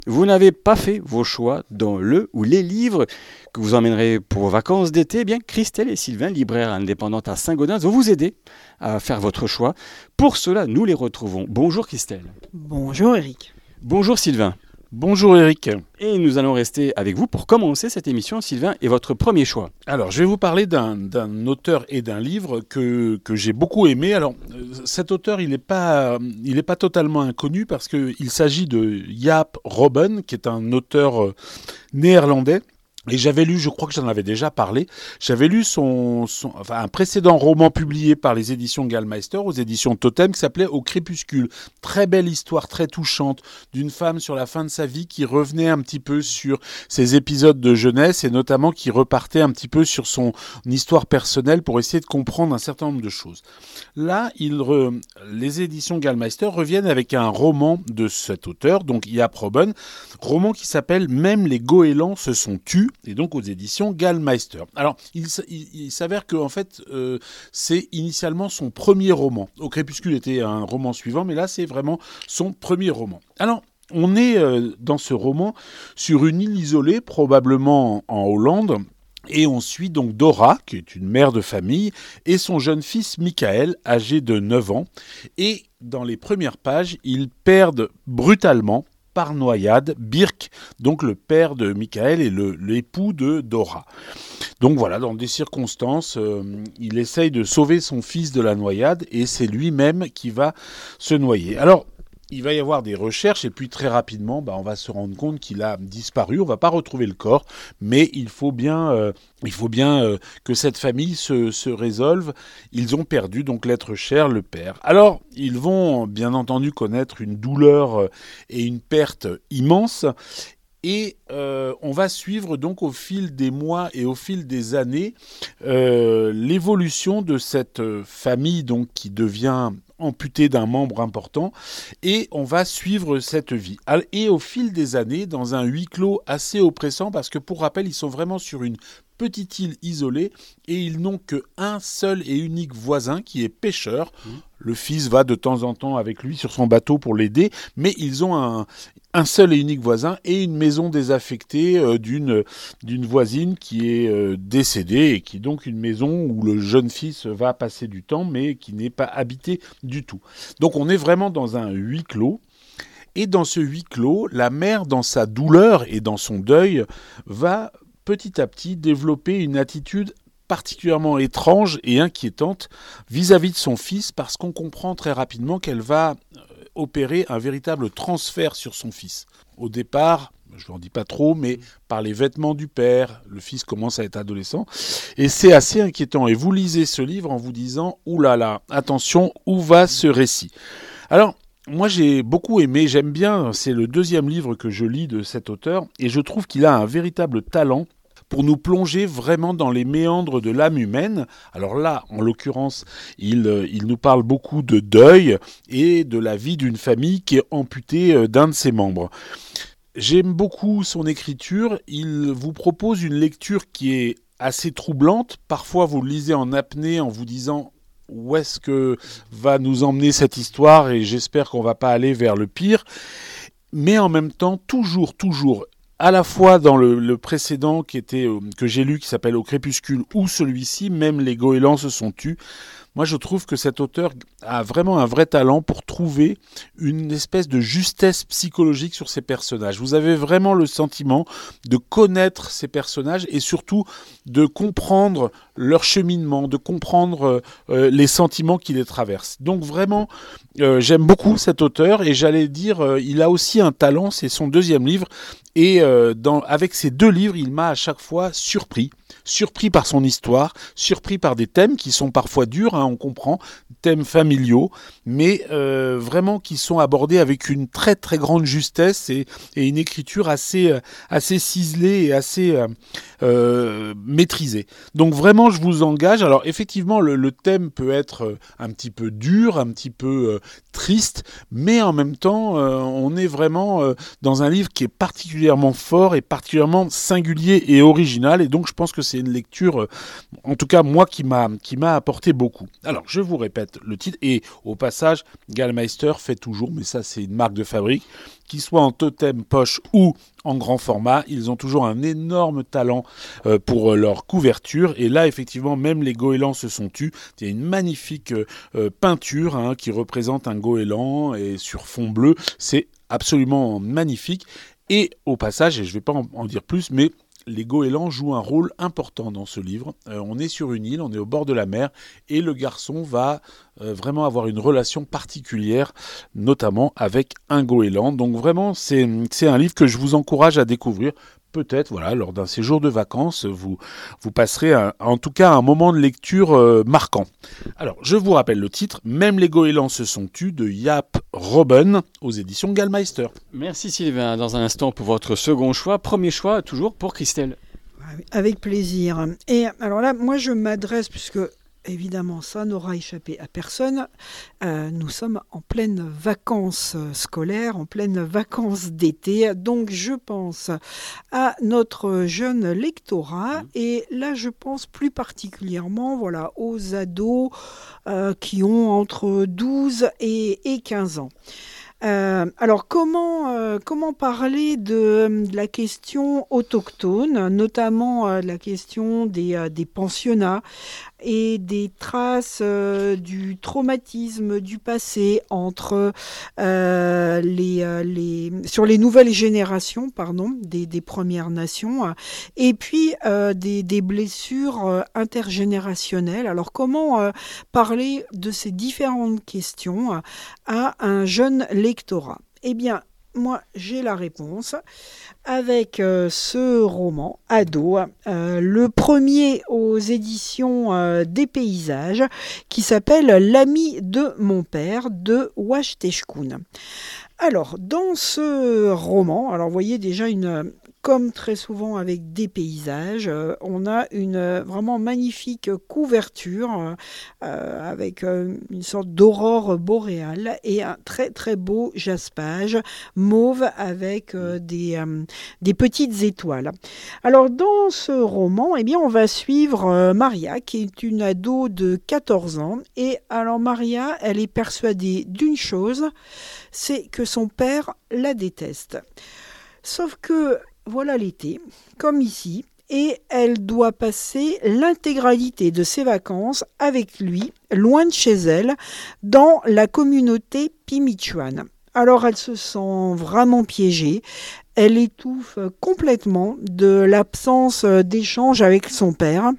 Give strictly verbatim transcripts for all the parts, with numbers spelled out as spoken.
vous n'avez pas fait vos choix dans le ou les livres que vous emmènerez pour vos vacances d'été, eh bien Christelle et Sylvain, libraires indépendantes à Saint-Gaudens, vont vous aider à faire votre choix. Pour cela, nous les retrouvons. Bonjour Christelle. Bonjour Eric. Bonjour Sylvain. Bonjour Eric. Et nous allons rester avec vous pour commencer cette émission. Sylvain, et votre premier choix? Alors, je vais vous parler d'un, d'un auteur et d'un livre que, que j'ai beaucoup aimé. Alors, euh, cet auteur, il n'est pas, il est pas totalement inconnu parce qu'il s'agit de Jaap Robben, qui est un auteur euh, néerlandais. Et j'avais lu, je crois que j'en avais déjà parlé, j'avais lu son, son, enfin, un précédent roman publié par les éditions Gallmeister, aux éditions Totem, qui s'appelait Au crépuscule. Très belle histoire, très touchante, d'une femme sur la fin de sa vie qui revenait un petit peu sur ses épisodes de jeunesse et notamment qui repartait un petit peu sur son histoire personnelle pour essayer de comprendre un certain nombre de choses. Là, il re... les éditions Gallmeister reviennent avec un roman de cet auteur, donc Jaap Robben, roman qui s'appelle Même les goélands se sont tus, et donc aux éditions Gallmeister. Alors, il, il, il s'avère que en fait, euh, c'est initialement son premier roman. Au crépuscule était un roman suivant, mais là, c'est vraiment son premier roman. Alors, on est euh, dans ce roman sur une île isolée, probablement en, en Hollande, et on suit donc Dora, qui est une mère de famille, et son jeune fils Michael, âgé de neuf ans. Et dans les premières pages, ils perdent brutalement, par noyade, Birk, donc le père de Michael et le, l'époux de Dora. Donc voilà, dans des circonstances, euh, il essaye de sauver son fils de la noyade et c'est lui-même qui va se noyer. Alors, il va y avoir des recherches et puis très rapidement, bah, on va se rendre compte qu'il a disparu. On ne va pas retrouver le corps, mais il faut bien, euh, il faut bien euh, que cette famille se, se résolve. Ils ont perdu donc l'être cher, le père. Alors, ils vont bien entendu connaître une douleur et une perte immense. Et euh, on va suivre donc au fil des mois et au fil des années euh, l'évolution de cette famille donc qui devient amputée d'un membre important et on va suivre cette vie. Et au fil des années, dans un huis clos assez oppressant parce que pour rappel, ils sont vraiment sur une petite île isolée et ils n'ont qu'un seul et unique voisin qui est pêcheur. Mmh. Le fils va de temps en temps avec lui sur son bateau pour l'aider, mais ils ont un, un seul et unique voisin et une maison désaffectée euh, d'une, d'une voisine qui est euh, décédée et qui est donc une maison où le jeune fils va passer du temps mais qui n'est pas habitée du tout. Donc on est vraiment dans un huis clos. Et dans ce huis clos, la mère, dans sa douleur et dans son deuil, va petit à petit développer une attitude particulièrement étrange et inquiétante vis-à-vis de son fils parce qu'on comprend très rapidement qu'elle va opérer un véritable transfert sur son fils. Au départ, je n'en dis pas trop, mais par les vêtements du père, le fils commence à être adolescent et c'est assez inquiétant. Et vous lisez ce livre en vous disant « Ouh là là, attention, où va ce récit ?» Alors, moi, j'ai beaucoup aimé, j'aime bien, c'est le deuxième livre que je lis de cet auteur et je trouve qu'il a un véritable talent pour nous plonger vraiment dans les méandres de l'âme humaine. Alors là, en l'occurrence, il, il nous parle beaucoup de deuil et de la vie d'une famille qui est amputée d'un de ses membres. J'aime beaucoup son écriture, il vous propose une lecture qui est assez troublante. Parfois, vous le lisez en apnée en vous disant... où est-ce que va nous emmener cette histoire et j'espère qu'on ne va pas aller vers le pire. Mais en même temps, toujours, toujours, à la fois dans le, le précédent qui était, euh, que j'ai lu qui s'appelle Au crépuscule ou celui-ci, Même les goélands se sont tus. Moi, je trouve que cet auteur a vraiment un vrai talent pour trouver une espèce de justesse psychologique sur ses personnages. Vous avez vraiment le sentiment de connaître ces personnages et surtout de comprendre leur cheminement, de comprendre euh, les sentiments qui les traversent. Donc vraiment, euh, j'aime beaucoup cet auteur et j'allais dire, euh, il a aussi un talent, c'est son deuxième livre. Et euh, dans, avec ces deux livres, il m'a à chaque fois surpris. Surpris par son histoire, surpris par des thèmes qui sont parfois durs, hein, on comprend, thèmes familiaux, mais euh, vraiment qui sont abordés avec une très très grande justesse et, et une écriture assez, assez ciselée et assez euh, euh, maîtrisée. Donc vraiment, je vous engage. Alors effectivement, le, le thème peut être un petit peu dur, un petit peu euh, triste, mais en même temps, euh, on est vraiment euh, dans un livre qui est particulièrement fort et particulièrement singulier et original, et donc je pense que que c'est une lecture, euh, en tout cas moi, qui m'a, qui m'a apporté beaucoup. Alors, je vous répète le titre, et au passage, Gallmeister fait toujours, mais ça c'est une marque de fabrique, qu'ils soient en totem, poche ou en grand format, ils ont toujours un énorme talent euh, pour leur couverture. Et là, effectivement, même les goélands se sont tus. Il y a une magnifique euh, peinture hein, qui représente un goéland et sur fond bleu. C'est absolument magnifique. Et au passage, et je ne vais pas en, en dire plus, mais les goélands jouent un rôle important dans ce livre. Euh, on est sur une île, on est au bord de la mer, et le garçon va euh, vraiment avoir une relation particulière, notamment avec un goéland. Donc vraiment, c'est, c'est un livre que je vous encourage à découvrir. Peut-être, voilà, lors d'un séjour de vacances, vous, vous passerez un, en tout cas un moment de lecture euh, marquant. Alors, je vous rappelle le titre, Même les goélands se sont tus, de Jaap Robben, aux éditions Gallmeister. Merci Sylvain. Dans un instant pour votre second choix. Premier choix, toujours pour Christelle. Avec plaisir. Et alors là, moi je m'adresse, puisque évidemment ça n'aura échappé à personne, euh, nous sommes en pleine vacances scolaires, en pleine vacances d'été, donc je pense à notre jeune lectorat, et là je pense plus particulièrement voilà, aux ados euh, qui ont entre douze et, et quinze ans. Euh, alors comment euh, comment parler de, de la question autochtone, notamment euh, la question des, euh, des pensionnats et des traces euh, du traumatisme du passé entre euh, les, euh, les sur les nouvelles générations pardon des, des Premières Nations euh, et puis euh, des, des blessures euh, intergénérationnelles. Alors comment euh, parler de ces différentes questions euh, à un jeune lectorat? Eh bien, moi, j'ai la réponse avec euh, ce roman, Ado, euh, le premier aux éditions euh, des Paysages, qui s'appelle L'ami de mon père, de Washteshkun. Alors, dans ce roman, alors vous voyez déjà une... Comme très souvent avec des paysages, euh, on a une euh, vraiment magnifique couverture euh, avec euh, une sorte d'aurore boréale et un très très beau jaspage mauve avec euh, des, euh, des petites étoiles. Alors dans ce roman, eh bien, on va suivre euh, Maria qui est une ado de quatorze ans. Et alors Maria, elle est persuadée d'une chose, c'est que son père la déteste. Sauf que voilà l'été, comme ici, et elle doit passer l'intégralité de ses vacances avec lui, loin de chez elle, dans la communauté Pimichuan. Alors elle se sent vraiment piégée, elle étouffe complètement de l'absence d'échange avec son père,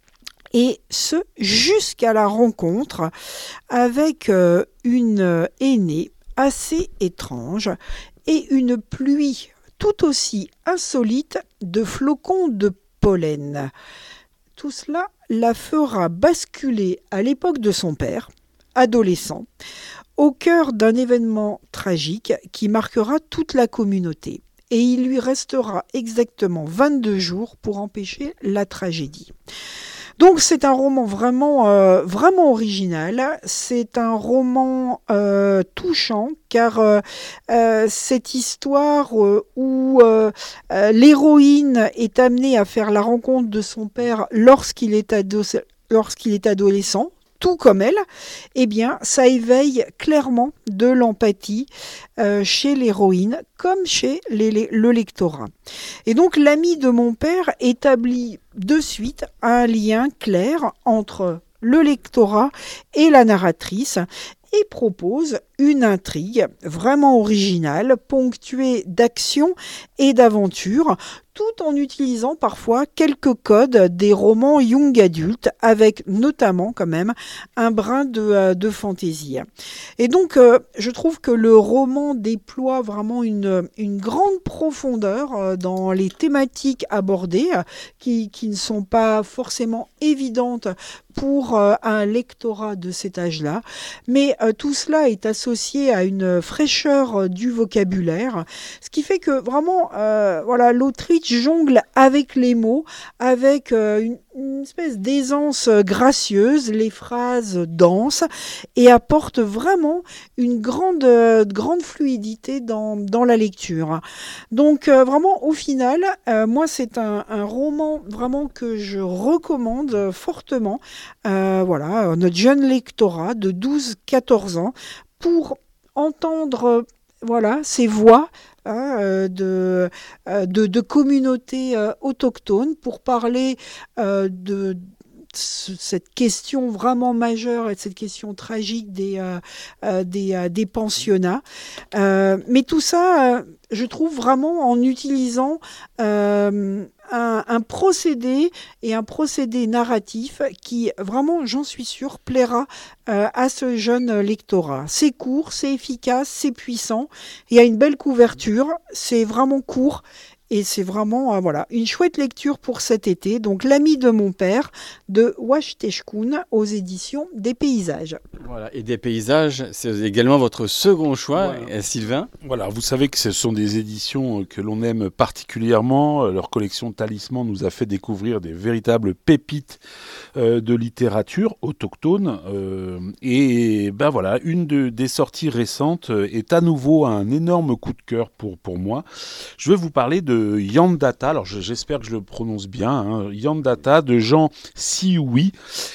et ce jusqu'à la rencontre avec une aînée assez étrange et une pluie tout aussi insolite de flocons de pollen. Tout cela la fera basculer à l'époque de son père, adolescent, au cœur d'un événement tragique qui marquera toute la communauté. Et il lui restera exactement vingt-deux jours pour empêcher la tragédie. Donc c'est un roman vraiment, euh, vraiment original, c'est un roman euh, touchant, car euh, euh, cette histoire euh, où euh, euh, l'héroïne est amenée à faire la rencontre de son père lorsqu'il est, ado- lorsqu'il est adolescent, tout comme elle, eh bien, ça éveille clairement de l'empathie euh, chez l'héroïne comme chez les, les, le lectorat. Et donc, l'ami de mon père établit de suite un lien clair entre le lectorat et la narratrice et propose une intrigue vraiment originale, ponctuée d'action et d'aventure, tout en utilisant parfois quelques codes des romans young adultes, avec notamment quand même un brin de, de fantaisie. Et donc, euh, je trouve que le roman déploie vraiment une, une grande profondeur dans les thématiques abordées, qui, qui ne sont pas forcément évidentes pour euh, un lectorat de cet âge-là, mais euh, tout cela est associé à une fraîcheur euh, du vocabulaire, ce qui fait que vraiment, euh, voilà, l'autrice ensuite jongle avec les mots, avec euh, une, une espèce d'aisance gracieuse, les phrases dansent et apporte vraiment une grande, euh, grande fluidité dans, dans la lecture. Donc euh, vraiment au final, euh, moi c'est un, un roman vraiment que je recommande fortement, euh, voilà, notre jeune lectorat de douze quatorze ans pour entendre euh, voilà, ces voix hein, euh, de, euh, de, de communautés euh, autochtones, pour parler euh, de cette question vraiment majeure et de cette question tragique des, euh, euh, des, euh, des pensionnats. Euh, mais tout ça, euh, je trouve vraiment en utilisant euh, un, un procédé et un procédé narratif qui vraiment, j'en suis sûre, plaira euh, à ce jeune lectorat. C'est court, c'est efficace, c'est puissant. Il y a une belle couverture, c'est vraiment court. Et c'est vraiment euh, voilà, une chouette lecture pour cet été. Donc, L'ami de mon père de Washteshkun aux éditions des Paysages. Voilà, et des Paysages, c'est également votre second choix, Voilà. Sylvain. Voilà, vous savez que ce sont des éditions que l'on aime particulièrement. Leur collection Talisman nous a fait découvrir des véritables pépites euh, de littérature autochtone. Euh, et ben voilà, une de, des sorties récentes est à nouveau un énorme coup de cœur pour, pour moi. Je vais vous parler de Yandata, alors j'espère que je le prononce bien, hein, Yandata de Jean Sioui,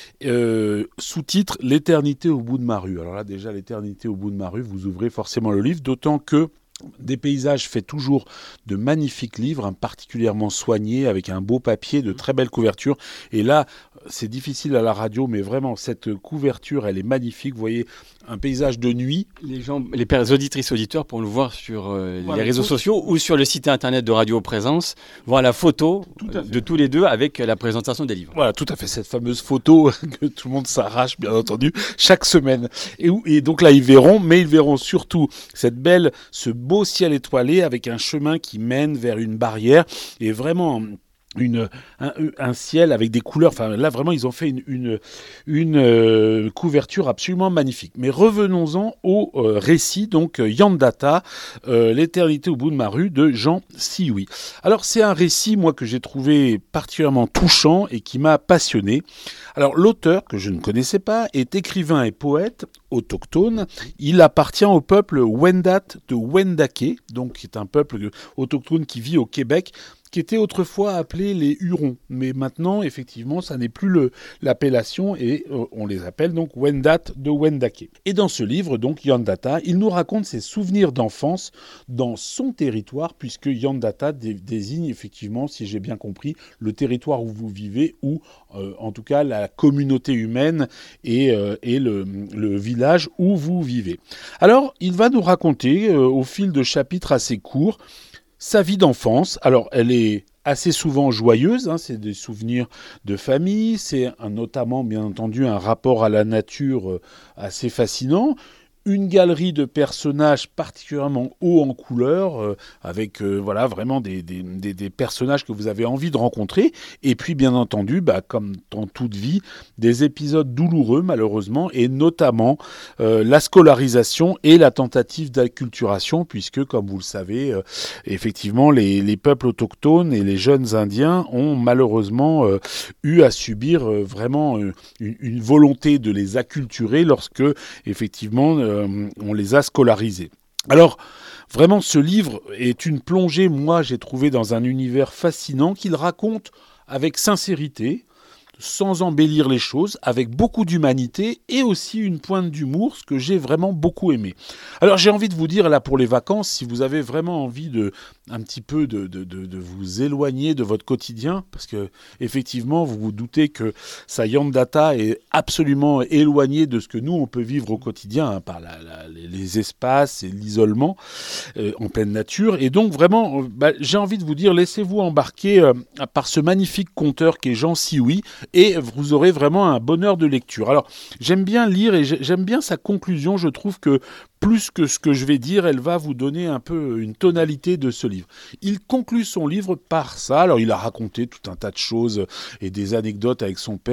euh, sous-titre L'éternité au bout de ma rue. Alors là déjà, L'éternité au bout de ma rue, vous ouvrez forcément le livre, d'autant que Des Paysages fait toujours de magnifiques livres, hein, particulièrement soignés, avec un beau papier, de très belles couvertures. Et là, c'est difficile à la radio, mais vraiment, cette couverture, elle est magnifique. Vous voyez, un paysage de nuit. Les gens, les pères auditrices, auditeurs, pour le voir sur euh, Voilà, les réseaux tout... sociaux ou sur le site internet de Radio Présence, voir la photo de tous les deux avec la présentation des livres. Voilà, tout à fait, cette fameuse photo que tout le monde s'arrache, bien entendu, chaque semaine. Et, où, et donc là, ils verront, mais ils verront surtout cette belle, ce beau ciel étoilé avec un chemin qui mène vers une barrière et vraiment une, un, un ciel avec des couleurs. Enfin, là, vraiment, ils ont fait une, une, une euh, couverture absolument magnifique. Mais revenons-en au euh, récit, donc Yandata, euh, L'éternité au bout de ma rue de Jean Sioui. Alors, c'est un récit, moi, que j'ai trouvé particulièrement touchant et qui m'a passionné. Alors, l'auteur, que je ne connaissais pas, est écrivain et poète autochtone. Il appartient au peuple Wendat de Wendake, donc qui est un peuple autochtone qui vit au Québec, qui était autrefois appelé les Hurons. Mais maintenant, effectivement, ça n'est plus le, l'appellation et euh, on les appelle donc Wendat de Wendake. Et dans ce livre, donc Yandata, il nous raconte ses souvenirs d'enfance dans son territoire, puisque Yandata dé- désigne effectivement, si j'ai bien compris, le territoire où vous vivez, ou euh, en tout cas la communauté humaine et, euh, et le, le village où vous vivez. Alors, il va nous raconter, euh, au fil de chapitres assez courts, sa vie d'enfance. Alors, elle est assez souvent joyeuse, hein, c'est des souvenirs de famille, c'est un, notamment, bien entendu, un rapport à la nature euh, assez fascinant. Une galerie de personnages particulièrement hauts en couleur, euh, avec euh, voilà, vraiment des, des, des, des personnages que vous avez envie de rencontrer. Et puis, bien entendu, bah, comme dans toute vie, des épisodes douloureux, malheureusement, et notamment euh, la scolarisation et la tentative d'acculturation, puisque, comme vous le savez, euh, effectivement, les, les peuples autochtones et les jeunes Indiens ont malheureusement euh, eu à subir euh, vraiment euh, une, une volonté de les acculturer lorsque, effectivement, euh, on les a scolarisés. Alors, vraiment, ce livre est une plongée, moi, j'ai trouvé dans un univers fascinant qu'il raconte avec sincérité, sans embellir les choses, avec beaucoup d'humanité et aussi une pointe d'humour, ce que j'ai vraiment beaucoup aimé. Alors j'ai envie de vous dire, là pour les vacances, si vous avez vraiment envie de un petit peu de, de, de, de vous éloigner de votre quotidien, parce que effectivement vous vous doutez que sa Yandata est absolument éloigné de ce que nous on peut vivre au quotidien, hein, par la, la, les espaces et l'isolement euh, en pleine nature, et donc vraiment bah, j'ai envie de vous dire, laissez-vous embarquer euh, par ce magnifique conteur qui est Jean Sioui, et vous aurez vraiment un bonheur de lecture. Alors, j'aime bien lire et j'aime bien sa conclusion. Je trouve que plus que ce que je vais dire, elle va vous donner un peu une tonalité de ce livre. Il conclut son livre par ça. Alors, il a raconté tout un tas de choses et des anecdotes avec son père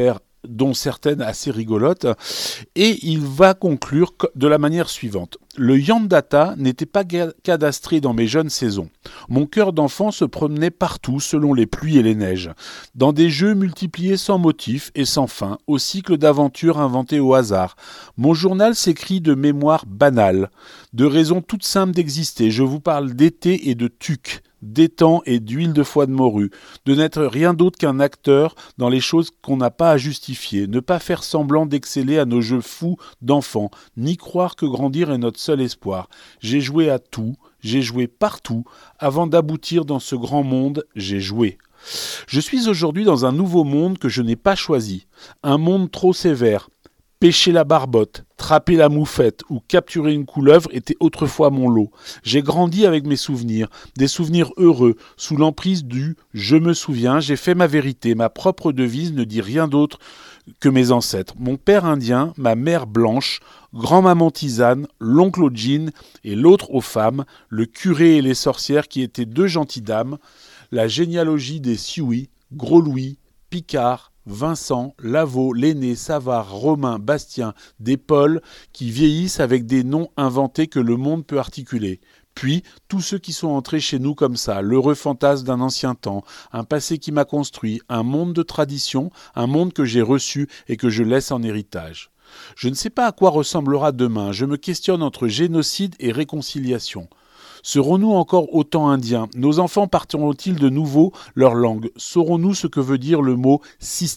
dont certaines assez rigolotes, et il va conclure de la manière suivante. Le Yandata n'était pas cadastré dans mes jeunes saisons. Mon cœur d'enfant se promenait partout selon les pluies et les neiges, dans des jeux multipliés sans motif et sans fin, au cycle d'aventures inventés au hasard. Mon journal s'écrit de mémoires banales, de raisons toutes simples d'exister. Je vous parle d'été et de tuc, d'étang et d'huile de foie de morue, de n'être rien d'autre qu'un acteur dans les choses qu'on n'a pas à justifier, ne pas faire semblant d'exceller à nos jeux fous d'enfants, ni croire que grandir est notre seul espoir. J'ai joué à tout, j'ai joué partout, avant d'aboutir dans ce grand monde, j'ai joué. Je suis aujourd'hui dans un nouveau monde que je n'ai pas choisi, un monde trop sévère. Pêcher la barbotte, trapper la moufette ou capturer une couleuvre était autrefois mon lot. J'ai grandi avec mes souvenirs, des souvenirs heureux, sous l'emprise du « je me souviens », j'ai fait ma vérité, ma propre devise ne dit rien d'autre que mes ancêtres. Mon père indien, ma mère blanche, grand-maman tisane, l'oncle au jean et l'autre aux femmes, le curé et les sorcières qui étaient deux gentilles dames, la généalogie des Sioux, Gros Louis, Picard, Vincent, Lavaux, Lenné, Savard, Romain, Bastien, des Paul, qui vieillissent avec des noms inventés que le monde peut articuler. Puis, tous ceux qui sont entrés chez nous comme ça, l'heureux fantasme d'un ancien temps, un passé qui m'a construit, un monde de tradition, un monde que j'ai reçu et que je laisse en héritage. Je ne sais pas à quoi ressemblera demain, je me questionne entre génocide et réconciliation. Serons-nous encore autant indiens ? Nos enfants partiront-ils de nouveau leur langue ? Saurons-nous ce que veut dire le mot systémique ?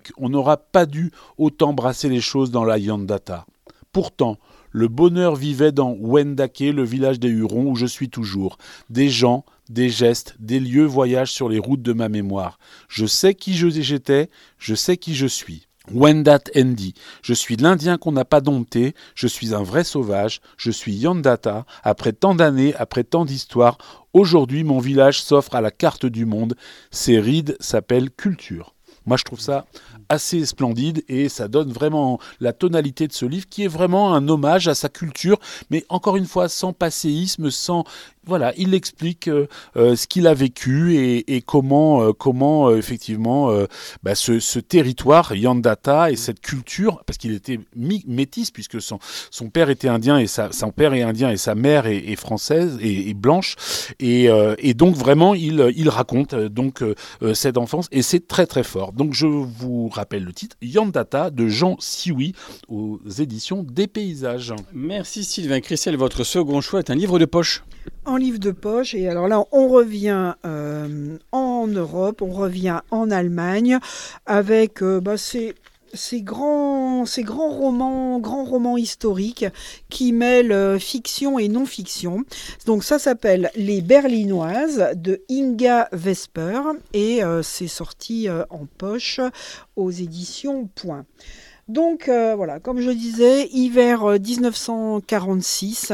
On n'aura pas dû autant brasser les choses dans la Yandata. Pourtant, le bonheur vivait dans Wendake, le village des Hurons où je suis toujours. Des gens, des gestes, des lieux voyagent sur les routes de ma mémoire. Je sais qui j'étais, je sais qui je suis. Wendat Endi, je suis l'Indien qu'on n'a pas dompté, je suis un vrai sauvage, je suis Yandata, après tant d'années, après tant d'histoires, aujourd'hui mon village s'offre à la carte du monde, ses rides s'appellent culture. Moi je trouve ça assez splendide et ça donne vraiment la tonalité de ce livre qui est vraiment un hommage à sa culture, mais encore une fois sans passéisme, sans... Voilà, il explique euh, euh, ce qu'il a vécu et, et comment, euh, comment euh, effectivement, euh, bah, ce, ce territoire, Yandata, et cette culture, parce qu'il était mi- métis, puisque son, son père était indien, et sa, son père est indien, et sa mère est, est française et, et blanche, et, euh, et donc vraiment, il, il raconte euh, donc euh, cette enfance, et c'est très très fort. Donc je vous rappelle le titre, Yandata, de Jean Sioui, aux éditions des Paysages. Merci Sylvain. Christelle, votre second choix est un livre de poche. En livre de poche, et alors là on revient euh, en Europe, on revient en Allemagne avec euh, bah, ces, ces, grands, ces grands romans, grands romans historiques qui mêlent euh, fiction et non-fiction. Donc ça s'appelle Les Berlinoises de Inga Vesper et euh, c'est sorti euh, en poche aux éditions Point. Donc euh, voilà, comme je disais, hiver dix-neuf cent quarante-six,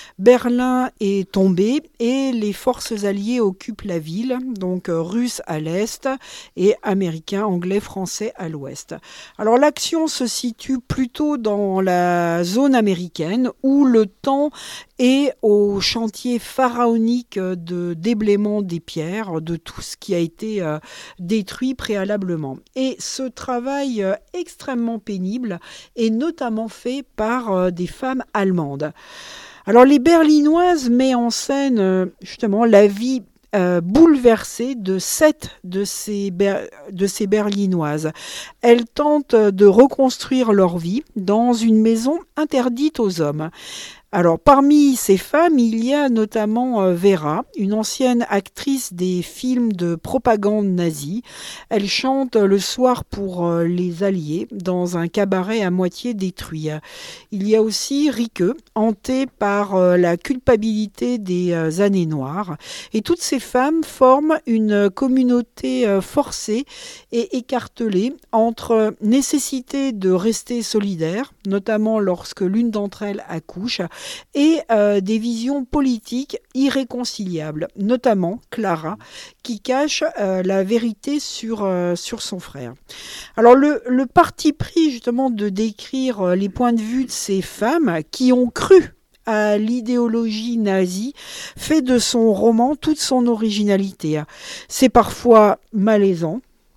Berlin est tombé et les forces alliées occupent la ville, donc euh, russes à l'est et américains, anglais, français à l'ouest. Alors l'action se situe plutôt dans la zone américaine où le temps est au chantier pharaonique de déblaiement des pierres, de tout ce qui a été euh, détruit préalablement. Et ce travail euh, extrêmement pénible est notamment fait par euh, des femmes allemandes. Alors les Berlinoises met en scène euh, justement la vie euh, bouleversée de sept de ces, ber- de ces Berlinoises. Elles tentent de reconstruire leur vie dans une maison interdite aux hommes. Alors, parmi ces femmes, il y a notamment euh, Vera, une ancienne actrice des films de propagande nazie. Elle chante le soir pour euh, les Alliés dans un cabaret à moitié détruit. Il y a aussi Rike, hantée par euh, la culpabilité des euh, années noires. Et toutes ces femmes forment une communauté euh, forcée et écartelée entre nécessité de rester solidaire, notamment lorsque l'une d'entre elles accouche, et euh, des visions politiques irréconciliables, notamment Clara, qui cache euh, la vérité sur, euh, sur son frère. Alors le, le parti pris justement de décrire les points de vue de ces femmes qui ont cru à l'idéologie nazie fait de son roman toute son originalité. C'est parfois malaisant,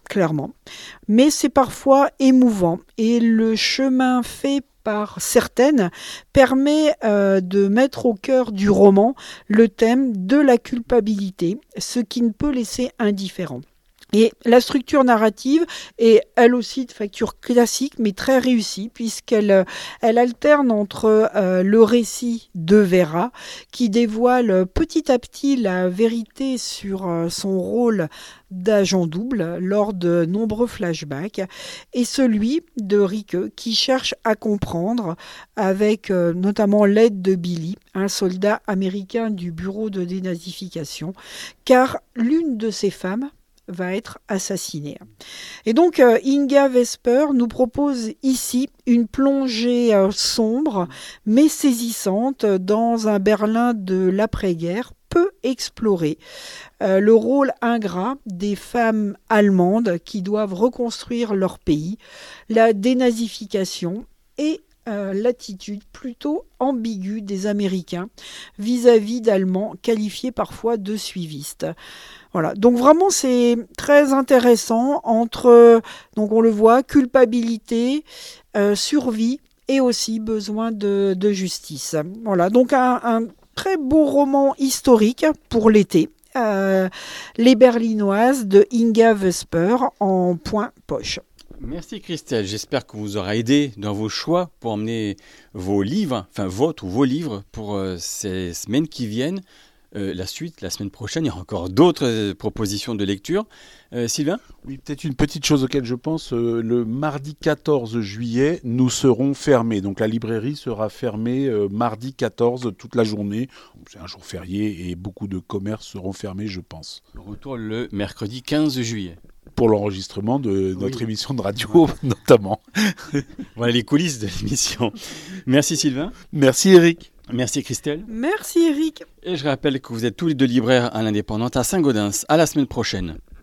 clairement. Mais c'est parfois émouvant et le chemin fait par certaines permet euh, de mettre au cœur du roman le thème de la culpabilité, ce qui ne peut laisser indifférent. Et la structure narrative est elle aussi de facture classique mais très réussie puisqu'elle elle alterne entre euh, le récit de Vera qui dévoile petit à petit la vérité sur euh, son rôle d'agent double lors de nombreux flashbacks et celui de Rike qui cherche à comprendre avec euh, notamment l'aide de Billy, un soldat américain du bureau de dénazification, car l'une de ces femmes va être assassinée. Et donc euh, Inga Vesper nous propose ici une plongée euh, sombre mais saisissante dans un Berlin de l'après-guerre peu exploré. Euh, le rôle ingrat des femmes allemandes qui doivent reconstruire leur pays, la dénazification et euh, l'attitude plutôt ambiguë des Américains vis-à-vis d'Allemands qualifiés parfois de suivistes. Voilà, donc vraiment c'est très intéressant entre, donc on le voit, culpabilité, euh, survie et aussi besoin de, de justice. Voilà, donc un, un très beau roman historique pour l'été. Euh, Les Berlinoises de Inga Vesper en point poche. Merci Christelle, j'espère que vous aura aidé dans vos choix pour emmener vos livres, enfin votre ou vos livres pour euh, ces semaines qui viennent. Euh, la suite, la semaine prochaine, il y aura encore d'autres euh, propositions de lecture. Euh, Sylvain ? Oui, peut-être une petite chose auquel je pense, euh, le mardi quatorze juillet, nous serons fermés. Donc la librairie sera fermée euh, mardi quatorze toute la journée. C'est un jour férié et beaucoup de commerces seront fermés, je pense. Retour le mercredi quinze juillet. Pour l'enregistrement de notre oui. émission de radio, notamment. Voilà les coulisses de l'émission. Merci Sylvain. Merci Eric. Merci Christelle. Merci Eric. Et je rappelle que vous êtes tous les deux libraires à l'Indépendante à Saint-Gaudens. À la semaine prochaine.